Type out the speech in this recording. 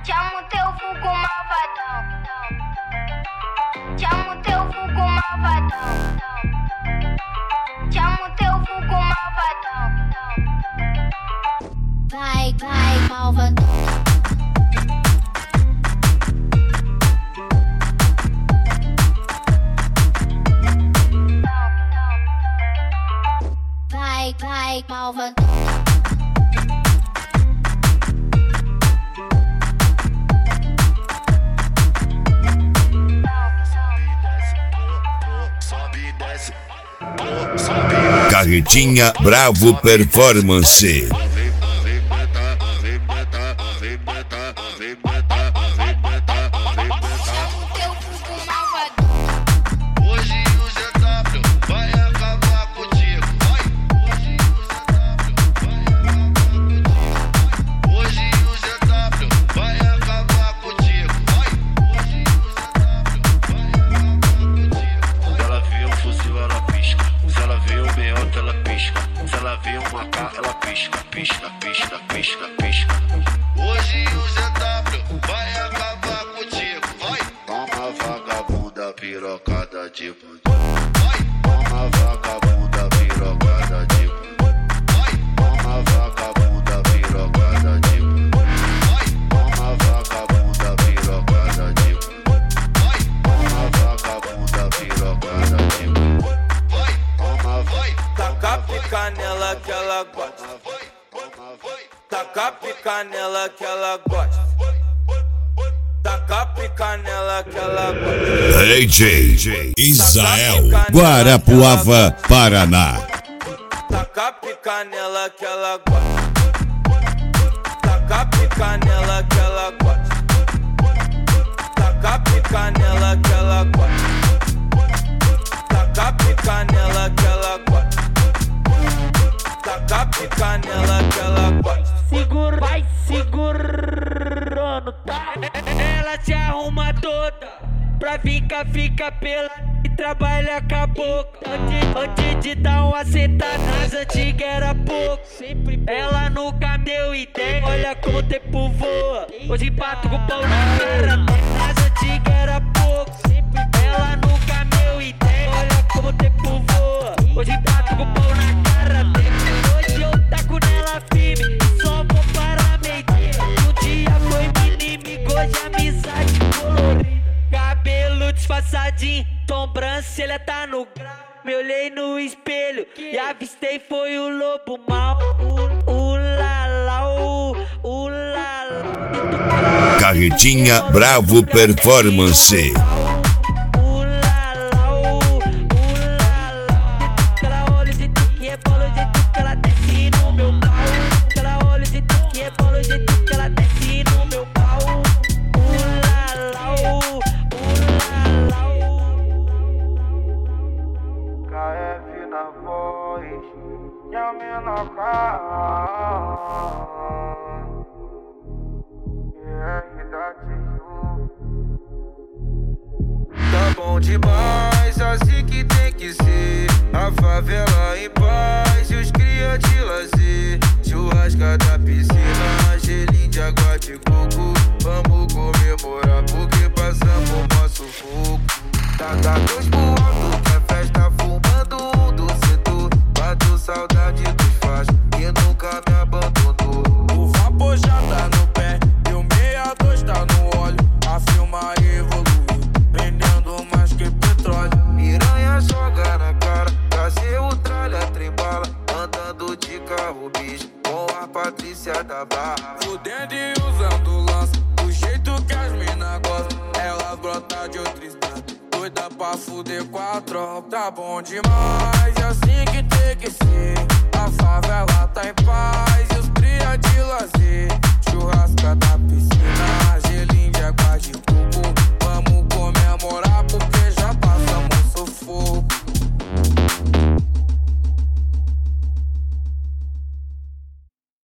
Chama o teu vulgo malvadão. Chama o teu vulgo malvadão. Chama o teu vulgo malvadão. Vai, malvadão. Vai, malvadão. Carretinha Bravo Performance. Hoje o ZW vai acabar contigo, vai. Toma vagabunda pirocada de bandido. Vai. Toma vagabunda pirocada de bandido. Vai. Toma vagabunda pirocada de bandido. Vai. Toma vagabunda pirocada de bandido. Vai. Toma vagabunda pirocada de bandido. Vai. Toma, vai. Taca pica nela que ela gosta. Taca pica nela que ela gosta. Taca pica nela que ela gosta. DJ Israel, Guarapuava, Paraná. Taca pica nela que ela gosta. Taca pica nela que ela gosta. Taca pica nela que ela gosta. Taca pica nela que ela gosta. Taca pica nela que ela gosta. Segura, vai segurando, tá? Ela se arruma toda pra fica pela e trabalha com a boca. Antes de dar uma sentada, as antigas era pouco. Ela nunca deu ideia, olha como o tempo voa. Hoje bato com o pau na cara, as antigas era pouco. Ela nunca deu ideia, olha como o tempo voa. Hoje bato com o pau na cara, hoje eu taco nela firme. Só vou para meio-dia. Um dia foi inimigo, hoje amizade colorida. Cabelo disfarçadinho, sobrancelha tá no grau. Me olhei no espelho e avistei foi o lobo mau. Carretinha Bravo Performance. Tá bom demais, assim que tem que ser. A favela em paz e os cria de lazer. Churrasca da piscina, gelinho de água de coco. Vamos comemorar porque passamos nosso fogo. Taca dois pro alto, que é festa fumando um do setor. Bato saudade dos fachos que nunca me abandonou. O vapor já tá no pé e o 62 tá no óleo. A filma evoluiu, prendendo mais que petróleo. Piranha joga na cara, trazer o tralha trembala. Andando de carro bicho, com a Patrícia da Barra. Fudendo e usando lança, do jeito que as mina gostam. Elas brotam de outro estado, doida pra fuder com a tropa. Tá bom demais, assim que tem que ser. A favela tá em paz e os cria de lazer. Churrasca da piscina,